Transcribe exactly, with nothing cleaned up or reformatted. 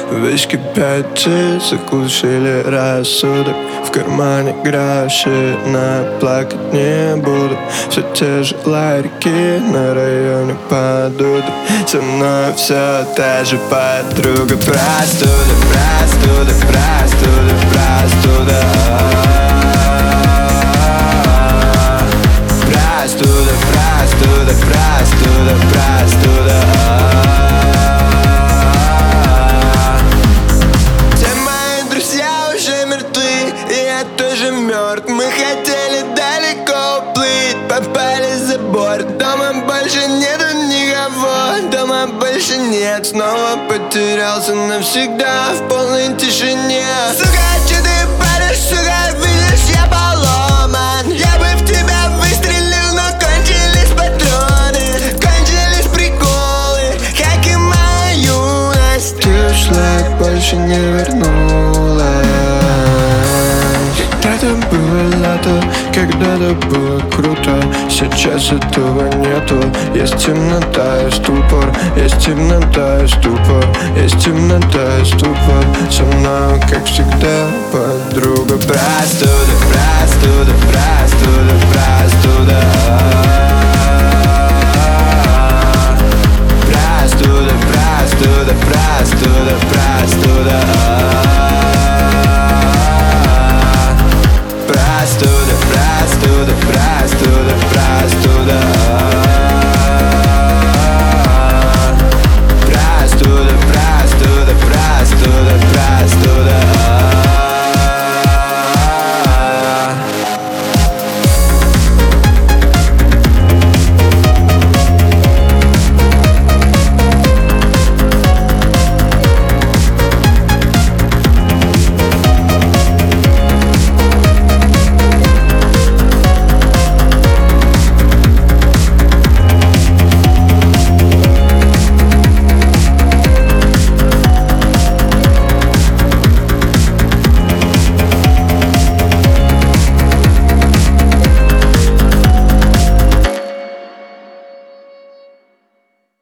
Виски пяти заглушили рассудок. В кармане гроши, но плакать не буду. Все те же ларьки на районе подудок. Со мной все та же подруга. Простуда, простуда, простуда, простуда. Простуда, простуда, простуда, простуда. Все мои друзья уже мертвы, и я тоже мертв. Мы хотели далеко уплыть, попали за борт. Дома больше нету никого, дома больше нет. Снова потерялся навсегда в полной тишине. Сука, че ты паришь, сука, видишь, я поломан. Я бы в тебя выстрелил, но кончились патроны, кончились приколы, как и моя юность. Ты ушла, больше не вернулась. Когда-то было лето, когда-то было круто. Сейчас этого нету. Есть темнота и ступор, есть темнота и ступор, есть темнота и ступор. Со мной, как всегда, подруга. Простуда, простуда, простуда, простуда. Простуда, простуда.